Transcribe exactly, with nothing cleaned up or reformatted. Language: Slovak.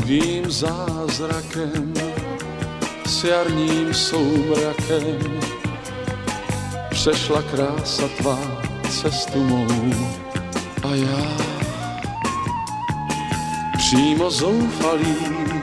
Dlouhým zázrakem, s jarním soumrakem přešla krása tvá cestu mou a já přímo zoufalý